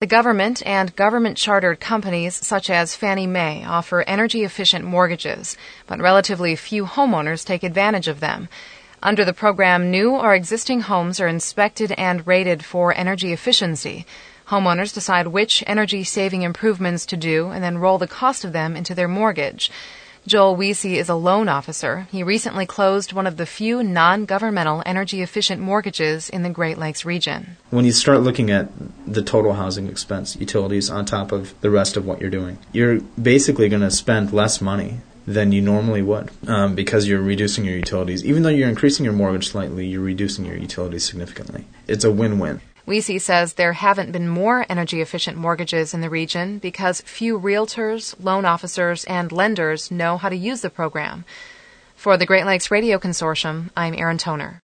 The government and government-chartered companies such as Fannie Mae offer energy-efficient mortgages, but relatively few homeowners take advantage of them. Under the program, new or existing homes are inspected and rated for energy efficiency. Homeowners decide which energy-saving improvements to do and then roll the cost of them into their mortgage. Joel Weesey is a loan officer. He recently closed one of the few non-governmental energy-efficient mortgages in the Great Lakes region. When you start looking at the total housing expense, utilities on top of the rest of what you're doing, you're basically going to spend less money than you normally would because you're reducing your utilities. Even though you're increasing your mortgage slightly, you're reducing your utilities significantly. It's a win-win. Weesey says there haven't been more energy-efficient mortgages in the region because few realtors, loan officers, and lenders know how to use the program. For the Great Lakes Radio Consortium, I'm Erin Toner.